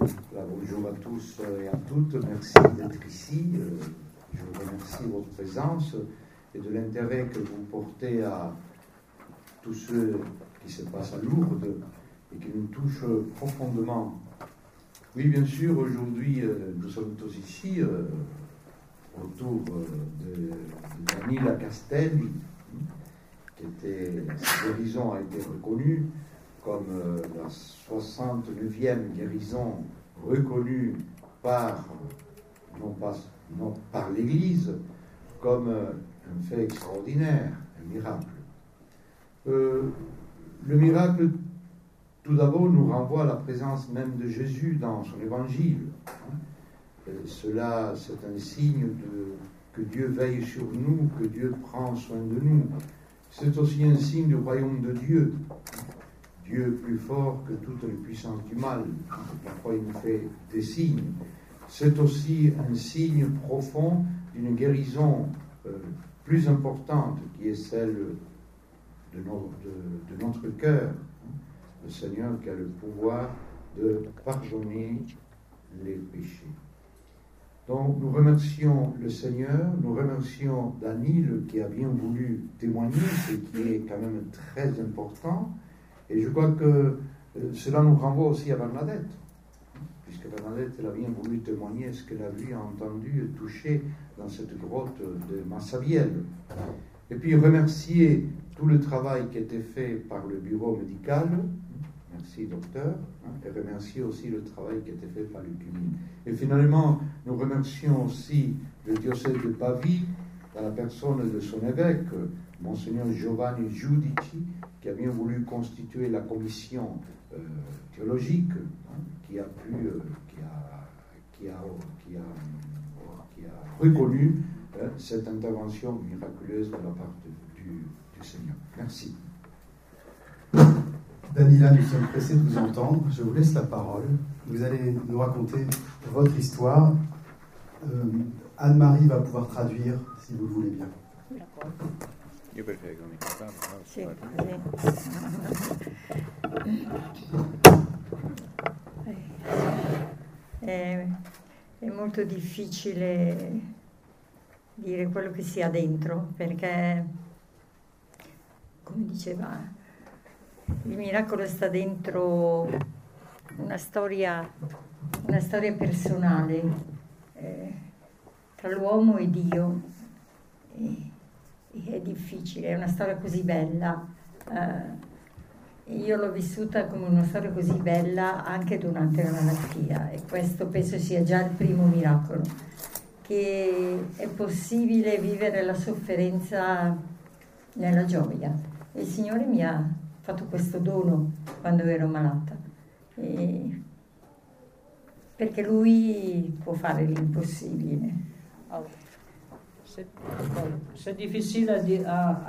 Voilà, bonjour à tous et à toutes, merci d'être ici. Je vous remercie de votre présence et de l'intérêt que vous portez à tout ce qui se passe à Lourdes et qui nous touche profondément. Oui, bien sûr, aujourd'hui, nous sommes tous ici autour de Daniela Castelli, sa guérison a été reconnue comme la 69e guérison reconnue non par l'Église, comme un fait extraordinaire, un miracle. Le miracle, tout d'abord, nous renvoie à la présence même de Jésus dans son évangile. Cela, c'est un signe que Dieu veille sur nous, que Dieu prend soin de nous. C'est aussi un signe du royaume de Dieu. Dieu est plus fort que toutes les puissances du mal. Parfois, il nous fait des signes. C'est aussi un signe profond d'une guérison plus importante, qui est celle de notre cœur. Le Seigneur qui a le pouvoir de pardonner les péchés. Donc, nous remercions le Seigneur, nous remercions Daniel qui a bien voulu témoigner, ce qui est quand même très important. Et je crois que cela nous renvoie aussi à Bernadette, puisque Bernadette, elle a bien voulu témoigner ce qu'elle a vu, entendu et touché dans cette grotte de Massabielle. Et puis remercier tout le travail qui a été fait par le bureau médical. Merci, docteur. Et remercier aussi le travail qui a été fait par le CUMI. Et finalement, nous remercions aussi le diocèse de Pavie, dans la personne de son évêque, Monseigneur Giovanni Giudici, qui a bien voulu constituer la commission théologique, qui a reconnu cette intervention miraculeuse de la part du Seigneur. Merci. Daniela, nous sommes pressés de vous entendre. Je vous laisse la parole. Vous allez nous raconter votre histoire. Anne-Marie va pouvoir traduire, si vous le voulez bien. D'accord. Io preferisco mi Sì, è molto difficile dire quello che si ha dentro, perché, come diceva, il miracolo sta dentro una storia personale tra l'uomo e Dio. È difficile, è una storia così bella. Io l'ho vissuta come una storia così bella anche durante la malattia, e questo penso sia già il primo miracolo, che è possibile vivere la sofferenza nella gioia. E il Signore mi ha fatto questo dono quando ero malata, perché Lui può fare l'impossibile. C'est difficile à dire,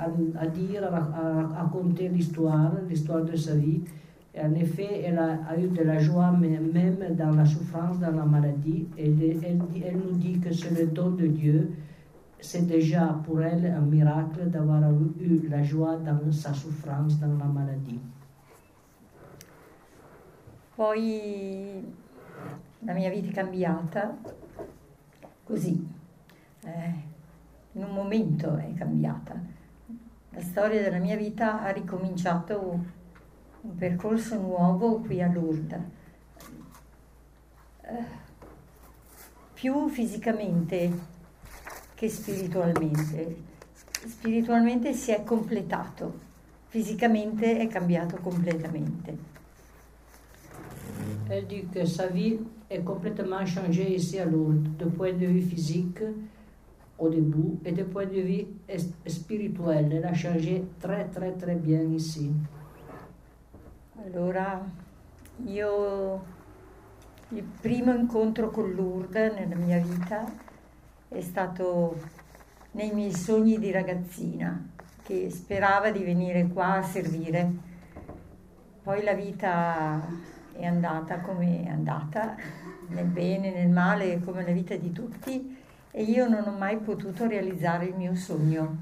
à raconter l'histoire de sa vie. Et en effet, elle a eu de la joie même dans la souffrance, dans la maladie. Et elle nous dit que c'est le don de Dieu. C'est déjà pour elle un miracle d'avoir eu la joie dans sa souffrance, dans la maladie. Poi la mia vita è cambiata così. In un momento è cambiata. La storia della mia vita ha ricominciato un percorso nuovo qui a Lourdes. Più fisicamente che spiritualmente. Spiritualmente si è completato, fisicamente è cambiato completamente. Elle dit que sa vie est complètement changée ici à Lourdes, du point de vue physique au début, et du point de vue spirituel. Elle a changé très très très bien ici. Allora, il primo incontro con Lourdes nella mia vita è stato nei miei sogni di ragazzina, che sperava di venire qua a servire. Poi la vita è andata come è andata, nel bene, nel male, come la vita di tutti, e io non ho mai potuto realizzare il mio sogno.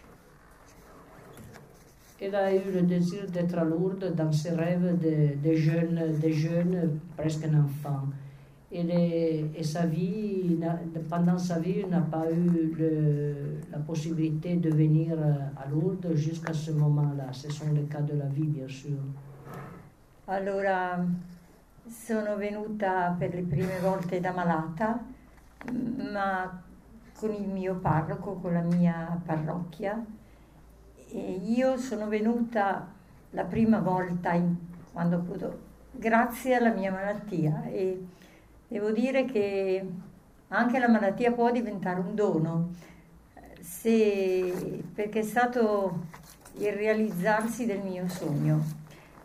Elle a eu le désir d'être à Lourdes dans ses rêves de jeune, presque un enfant. Et sa vie, pendant sa vie, il n'a pas eu la possibilité de venir à Lourdes jusqu'à ce moment-là. Ce sont les cas de la vie, bien sûr. Allora, sono venuta per le prime volte da malata, ma con il mio parroco, con la mia parrocchia. E io sono venuta la prima volta quando appunto, grazie alla mia malattia, e devo dire che anche la malattia può diventare un dono, perché è stato il realizzarsi del mio sogno.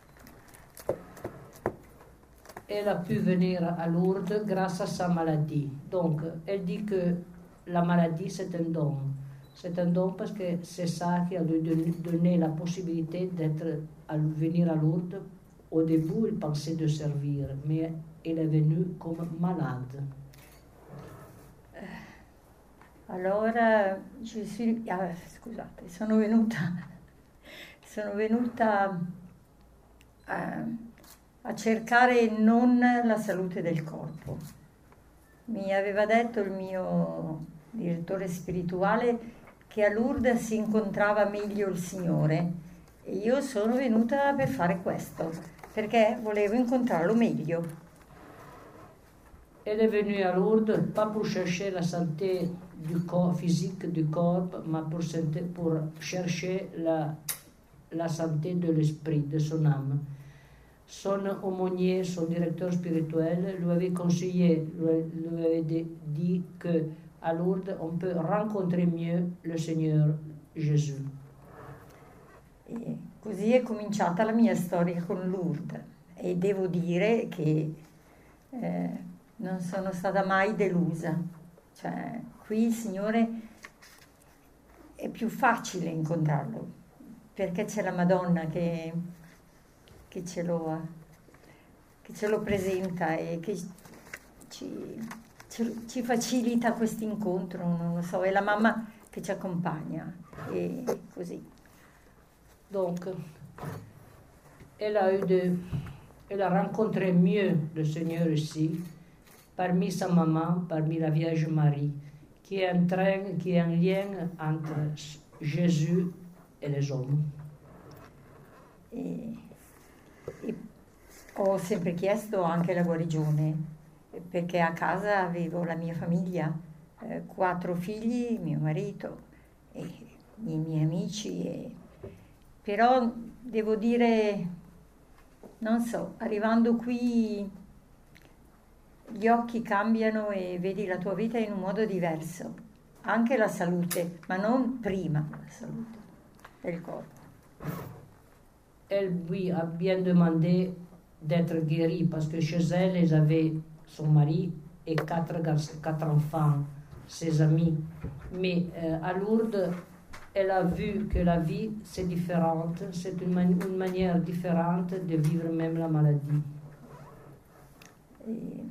Elle a pu venir à Lourdes grâce à sa maladie. Donc, elle dit que la maladie, c'est un don. C'est un don parce que c'est ça qui a lui donné la possibilité venir à Lourdes. Au début, il pensait de servir, mais elle est venue comme malade. Allora, scusate, sono venuta a cercare non la salute del corpo. Mi aveva detto il mio direttore spirituale che a Lourdes si incontrava meglio il Signore, e io sono venuta per fare questo, perché volevo incontrarlo meglio. Elle est venue à Lourdes pas pour chercher la santé du corps physique du corps, mais pour chercher la santé de l'esprit, de son âme. Son aumônier, son directeur spirituel, lui avait conseillé, lui avait dit que à Lourdes on peut rencontrer mieux le Seigneur Gesù. E così è cominciata la mia storia con Lourdes, e devo dire che non sono stata mai delusa. Cioè, qui il Signore è più facile incontrarlo, perché c'è la Madonna che ce lo presenta e che ci facilita questo incontro, non lo so, è la mamma che ci accompagna, e così. Donc, elle a rencontré mieux le Seigneur ici, parmi sa maman, parmi la Vierge Marie, qui est un lien entre Jésus et les hommes. E ho sempre chiesto anche la guarigione, perché a casa avevo la mia famiglia, 4 figli, mio marito e i miei amici, però devo dire, non so, arrivando qui gli occhi cambiano e vedi la tua vita in un modo diverso, anche la salute, ma non prima la salute del corpo. Elle lui a bien demandé d'être guérie parce que chez elle, elle avait son mari et 4 enfants, ses amis. Mais à Lourdes, elle a vu que la vie, c'est différente, c'est une manière différente de vivre même la maladie. E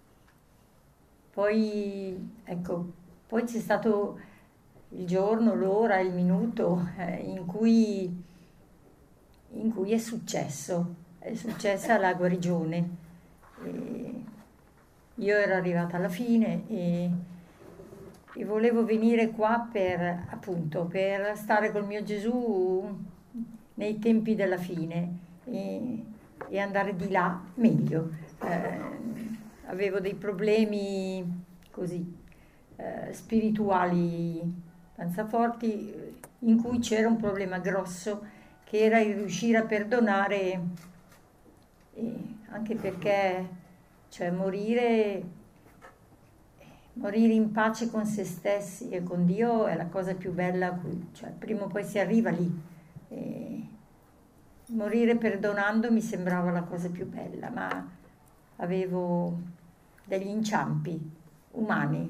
poi, ecco, poi c'è stato il giorno, l'ora, il minuto in cui è successa la guarigione. E io ero arrivata alla fine e volevo venire qua per stare col mio Gesù nei tempi della fine e andare di là meglio. Avevo dei problemi così spirituali abbastanza forti, in cui c'era un problema grosso che era il riuscire a perdonare, anche perché, cioè, morire in pace con se stessi e con Dio è la cosa più bella, cioè prima o poi si arriva lì. Morire perdonando mi sembrava la cosa più bella, ma avevo degli inciampi umani.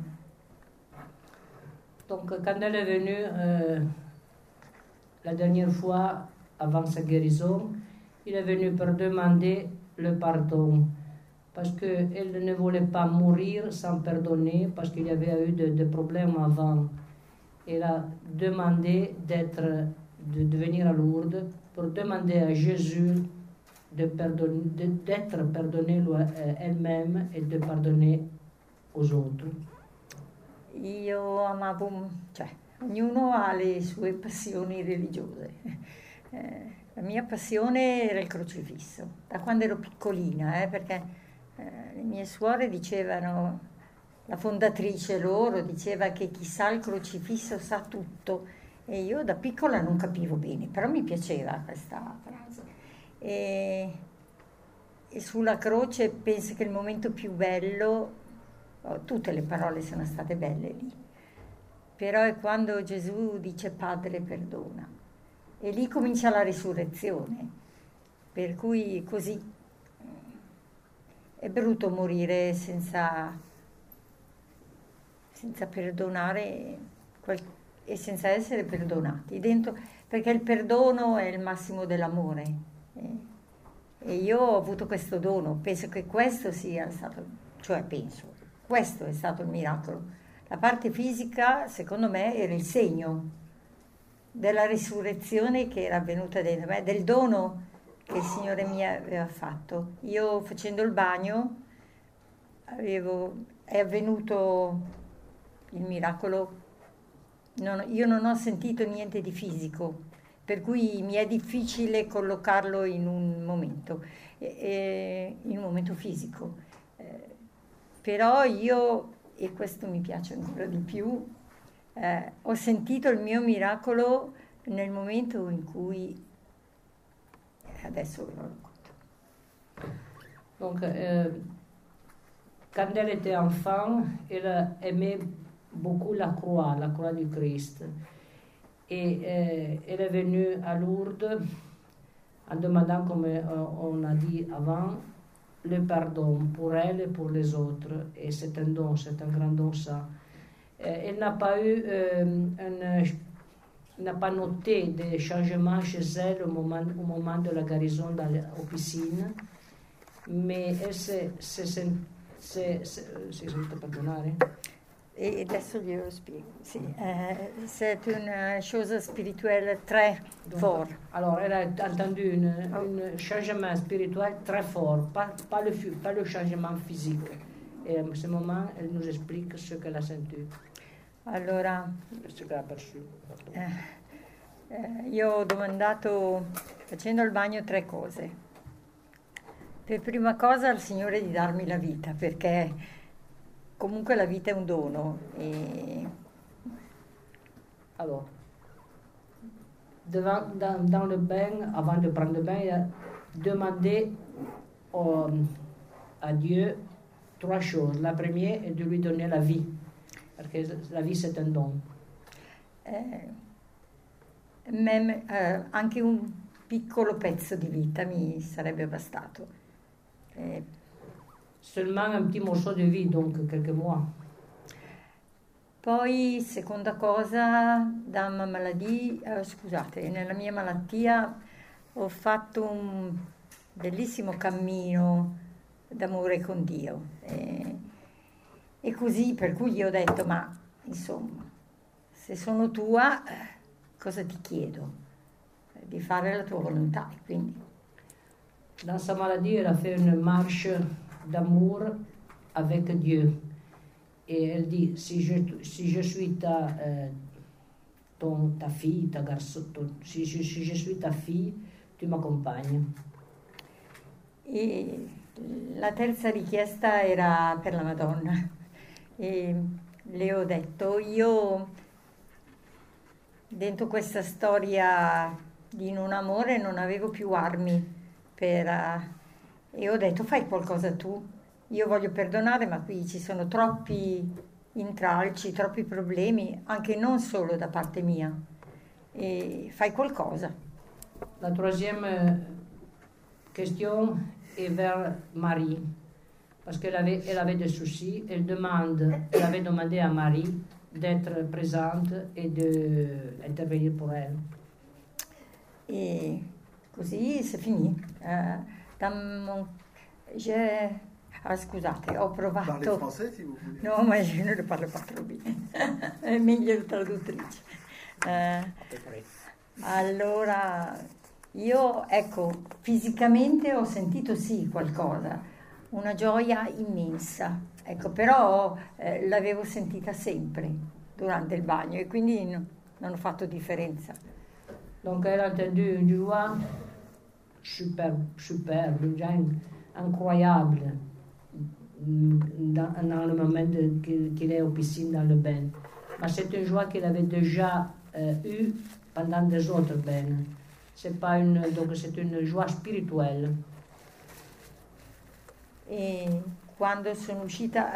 Donc quand elle est venue la dernière fois avant sa guérison, il est venu pour demander le pardon parce qu'elle ne voulait pas mourir sans pardonner parce qu'il y avait eu des problèmes avant. Elle a demandé de venir à Lourdes pour demander à Jésus d'être pardonnée elle-même et de pardonner aux autres. Io amavo, cioè, ognuno ha le sue passioni religiose. La mia passione era il crocifisso, da quando ero piccolina, perché le mie suore dicevano, la fondatrice loro diceva che chi sa il crocifisso sa tutto, e io da piccola non capivo bene, però mi piaceva questa frase. E sulla croce penso che il momento più bello, tutte le parole sono state belle lì, però è quando Gesù dice Padre perdona, e lì comincia la risurrezione, per cui così è brutto morire senza perdonare e senza essere perdonati dentro, perché il perdono è il massimo dell'amore, e io ho avuto questo dono, penso che questo sia stato, questo è stato il miracolo. La parte fisica, secondo me, era il segno della risurrezione che era avvenuta dentro me, del dono che il Signore mi aveva fatto. Io facendo il bagno è avvenuto il miracolo, io non ho sentito niente di fisico, per cui mi è difficile collocarlo in un momento fisico. Però io, e questo mi piace ancora di più, ho sentito il mio miracolo nel momento in cui, adesso ve lo racconto. Donc, quand elle était enfant, elle aimait beaucoup la croix du Christ. Et elle est venue à Lourdes en demandant, comme on a dit avant, le pardon pour elle et pour les autres. Et c'est un don, c'est un grand don ça. Elle n'a pas eu, n'a pas noté des changements chez elle au moment de la guérison aux piscines, mais elle s'est sentita perdonare. Et adesso glielo spiego. Sì, c'est une chose spirituelle très forte. Alors, elle a entendu un changement spirituel très fort, pas le changement physique. Et à ce moment, elle nous explique ce qu'elle a senti. Allora, Ce qu'elle a perçu. io ho domandato, facendo il bagno, 3 cose. Per prima cosa al Signore di darmi la vita, perché comunque la vita è un dono. Alors, dans le bain, avant de prendre le bain, il a demandé à Dieu 3 choses. La première est de lui donner la vie, parce que la vie c'est un don. Anche un piccolo pezzo di vita mi sarebbe bastato. Seulement un petit morceau de vie, donc quelques mois. Poi, seconda cosa, nella mia malattia ho fatto un bellissimo cammino d'amore con Dio. E così, per cui gli ho detto, ma insomma, se sono tua, cosa ti chiedo? Di fare la tua volontà. Quindi. Dans sa maladie, elle a fait une marche d'amour avec Dieu. Et elle dit, si je suis ta fille, ta garçon, si je suis ta fille, tu m'accompagnes. E la terza richiesta era per la Madonna. E le ho detto, io dentro questa storia di non amore non avevo più armi e ho detto, fai qualcosa tu. Io voglio perdonare, ma qui ci sono troppi intralci, troppi problemi, anche non solo da parte mia. E fai qualcosa. La troisième question est vers Marie, parce qu'elle avait des soucis. Elle avait demandé à Marie d'être présente et d'intervenir pour elle. Et così c'est fini. Scusate, ho provato. Parlez français si vous voulez. No, ma io non ne parlo proprio bene. È meglio la traduttrice. Allora, io, ecco, fisicamente ho sentito sì qualcosa, una gioia immensa, ecco, però l'avevo sentita sempre durante il bagno e quindi non ho fatto differenza. Donc elle a entendu une joie superbe, une joie incroyable dans le moment qu'il est aux piscines dans le bain. Mais c'est une joie qu'il avait déjà eue pendant des autres bains. Donc c'est une joie spirituelle. E quando sono uscita,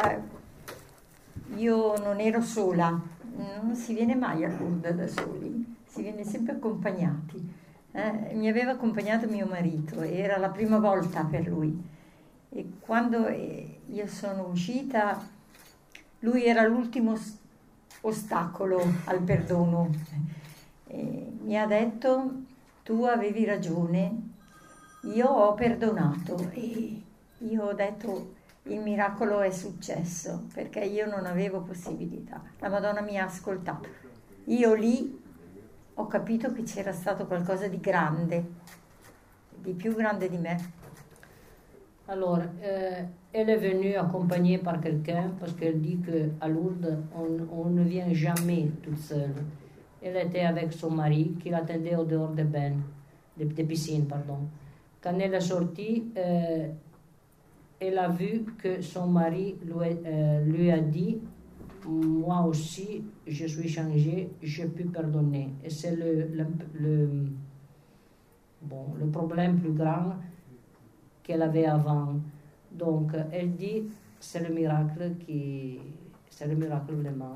io non ero sola, non si viene mai a Lourdes da soli, si viene sempre accompagnati. Mi aveva accompagnato mio marito, era la prima volta per lui. E quando io sono uscita, lui era l'ultimo ostacolo al perdono. E mi ha detto: tu avevi ragione, io ho perdonato. E io ho detto: il miracolo è successo, perché io non avevo possibilità. La Madonna mi ha ascoltato. Io lì ho capito che c'era stato qualcosa di grande, di più grande di me. Alors, elle est venue accompagnée par quelqu'un parce qu'elle dit qu'à Lourdes, on ne vient jamais toute seule. Elle était avec son mari qui l'attendait au dehors des bains, des piscines, pardon. Quand elle est sortie, elle a vu que son mari lui a dit: moi aussi, je suis changée, je peux pardonner. Et c'est le problème plus grand qu'elle avait avant. Donc, elle dit: c'est le miracle vraiment.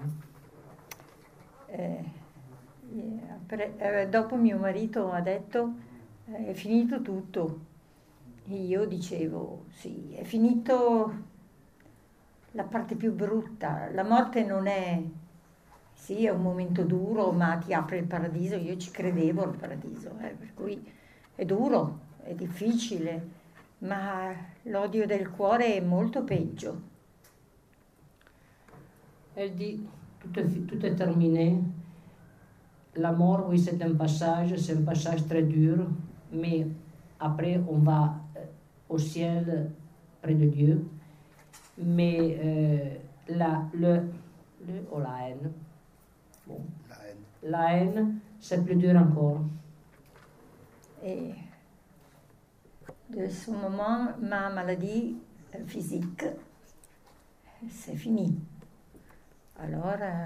Dopo mio marito ha detto: è finito tutto. E io dicevo: sì, è finito la parte più brutta. La morte non è, sì, è un momento duro, ma ti apre il paradiso. Io ci credevo al paradiso, per cui è duro, è difficile, ma l'odio del cuore è molto peggio. Elle dit: tout est terminé. La mort, oui, c'est un passage très dur, mais après, on va au ciel près de Dieu. Mais la haine, bon, la haine, c'est plus dur encore. Et de ce moment, ma maladie physique, c'est fini. Allora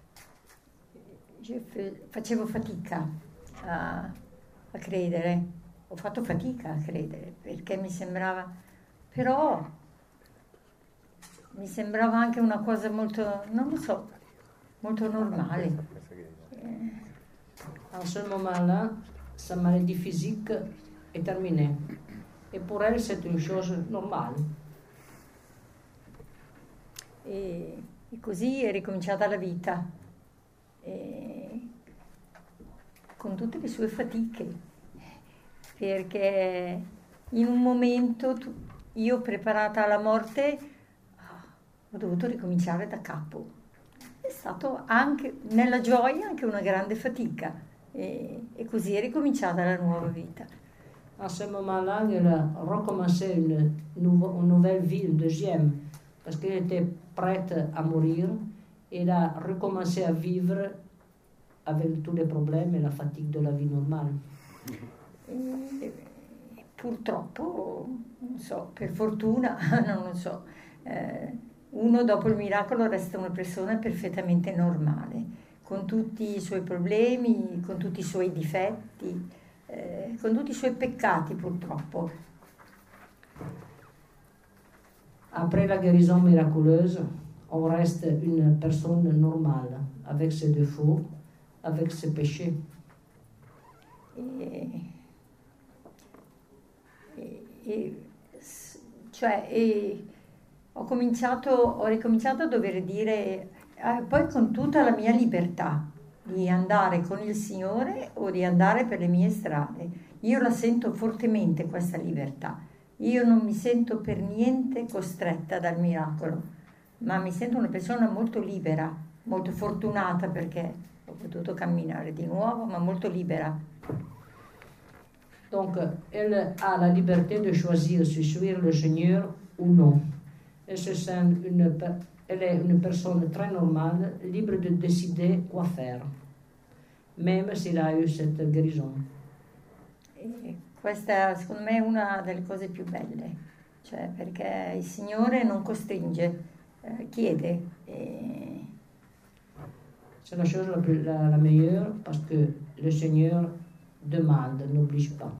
facevo fatica a credere, ho fatto fatica a credere perché mi sembrava, però mi sembrava anche una cosa molto, non lo so, molto normale. À ce moment-là, sa maladie physique est terminée. Et pour elle, c'est une chose normale. E così è ricominciata la vita, con tutte le sue fatiche, perché in un momento io preparata alla morte ho dovuto ricominciare da capo. È stato anche nella gioia anche una grande fatica e così è ricominciata la nuova vita. À ce moment-là, elle a recommencé une nouvelle vie, une deuxième, parce qu'elle était prête à mourir. Elle a recommencé à vivre avec tous les problèmes et la fatigue de la vie normale. Purtroppo, non so, per fortuna, non lo so, uno dopo il miracolo resta una persona perfettamente normale, con tutti i suoi problemi, con tutti i suoi difetti, con tutti i suoi peccati purtroppo. Après la guérison miraculeuse, on reste une personne normale, avec ses défauts, avec ses péchés. Ho ricominciato a dover dire, poi con tutta la mia libertà di andare con il Signore o di andare per le mie strade. Io la sento fortemente questa libertà. Io non mi sento per niente costretta dal miracolo, ma mi sento una persona molto libera, molto fortunata perché ho potuto camminare di nuovo, ma molto libera. Donc, elle a la liberté de choisir si suivre le Seigneur ou non. Elle est une personne très normale, libre de décider quoi faire, même s'il a eu cette guérison. E questa secondo me è una delle cose più belle, cioè perché il Signore non costringe, chiede. C'est la chose la meilleure parce que le Seigneur demande, n'oblige pas.